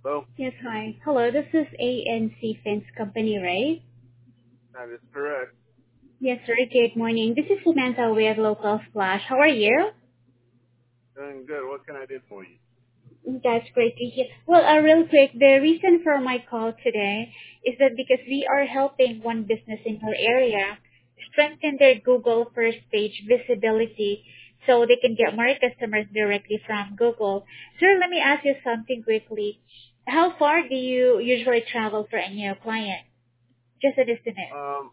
So Yes, hi. Hello, this is ANC Fence Company, right? that is correct. Yes, sir. Good morning. This is Samantha with Local Splash. How are you? Doing good. What can I do for you? That's great to hear. Well, real quick, the reason for my call today is that because we are helping one business in our area strengthen their Google first page visibility so they can get more customers directly from Google. Sir, let me ask you something quickly. How far do you usually travel for any client? Just an estimate. Um,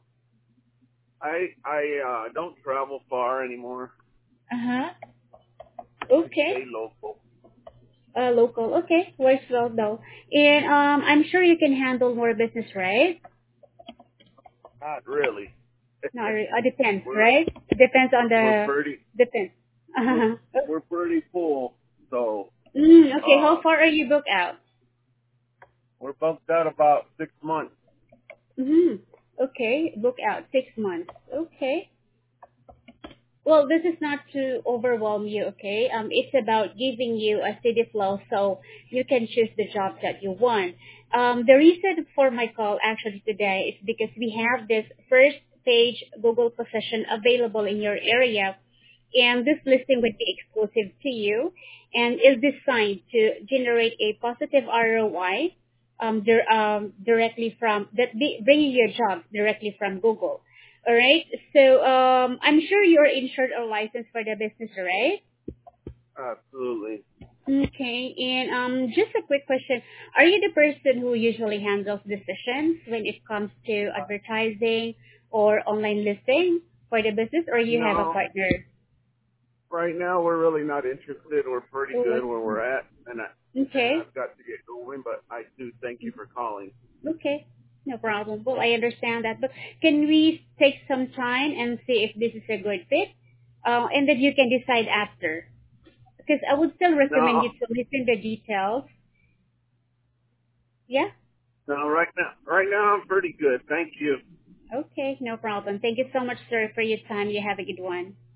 I don't travel far anymore. Uh-huh. I stay Okay. local. Local. Okay. Works well though. And I'm sure you can handle more business, right? Not really. No, depends, we're right? Depends on we're the pretty depends. we're Uh-huh. we're pretty full. So Okay. How uh, far are you booked out? we're bumped out about 6 months. Mm-hmm. Okay. Book out 6 months. Okay. Well, this is not to overwhelm you, okay? It's about giving you a steady flow so you can choose the job that you want. The reason for my call actually today is because we have this first page Google position available in your area, and this listing would be exclusive to you and is designed to generate a positive ROI directly from bringing your job directly from Google. All right. So I'm sure you're insured or licensed for the business, right? Absolutely. Okay. And just a quick question: are you the person who usually handles decisions when it comes to Uh, advertising or online listing for the business, or you have a no, partner? right now we're really not interested. We're pretty Oh, good where we're at, and okay. I've got to get going. But I do thank you for calling. Okay. No problem. Well, I understand that, but can we take some time and see if this is a good fit, and then you can decide after? Because I would still recommend No, you to listen the details. Yeah? no, right now I'm pretty good. Thank you. Okay, no problem. Thank you so much, sir, for your time. You have a good one.